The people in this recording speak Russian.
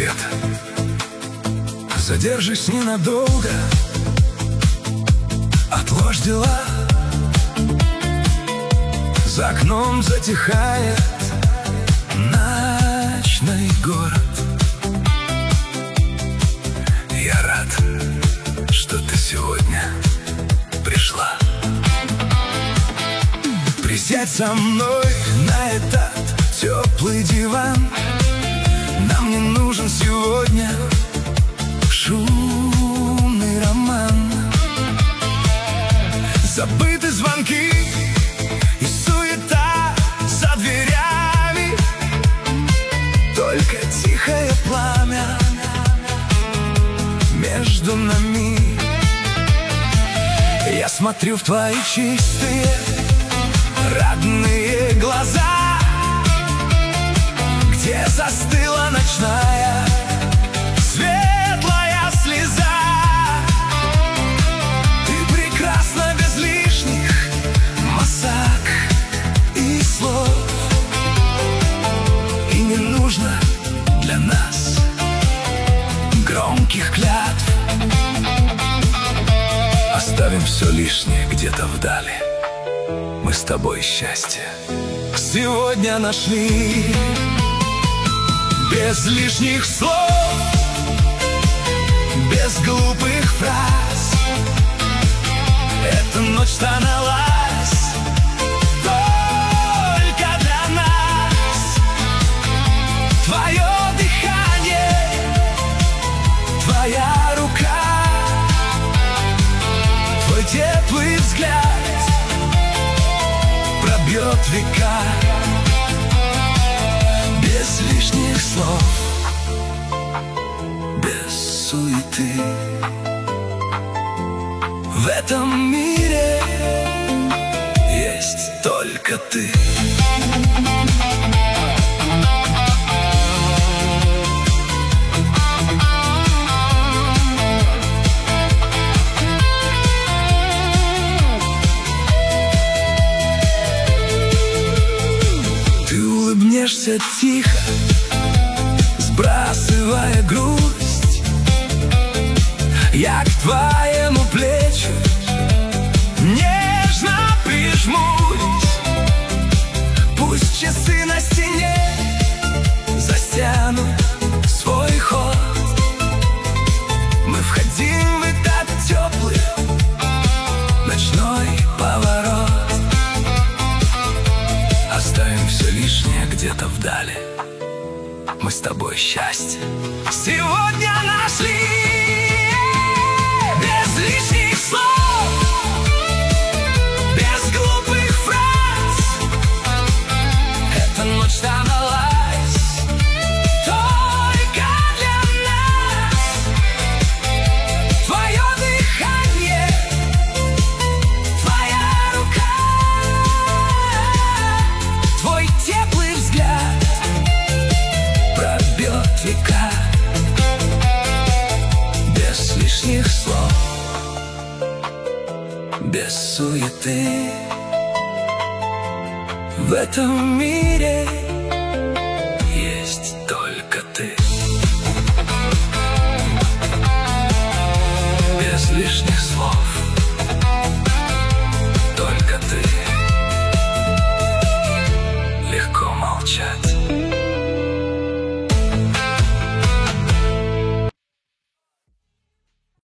свет. Задержись ненадолго, отложь дела. За окном затихает ночной город. Я рад, что ты сегодня пришла. Присядь со мной на этот теплый диван. Нам не нужен сегодня шумный роман. Забыты звонки и суета за дверями, только тихое пламя между нами. Я смотрю в твои чистые, родные глаза, где застыла ночная светлая слеза. Ты прекрасна без лишних масок и слов, и не нужно для нас громких клятв. Оставим все лишнее где-то вдали. Мы с тобой счастье сегодня нашли. Без лишних слов, без глупых фраз, эта ночь станалась только для нас. Твое дыхание, твоя рука, твой теплый взгляд пробьет века. Без лишних слов, без суеты, в этом мире есть только ты. Улыбнешься тихо, сбрасывая грусть. Я к твоему плечу нежно прижмусь. Пусть часы на стене затянут свой ход. Мы входим в этот теплый ночной поворот. Оставим все лишнее где-то вдали. Мы с тобой счастье сегодня нашли. Без лишних слов, без глупых фраз, эта ночь станалась только для нас. Твое дыхание, твоя рука, твой теплый взгляд пробьет века. Без лишних слов, без суеты, в этом мире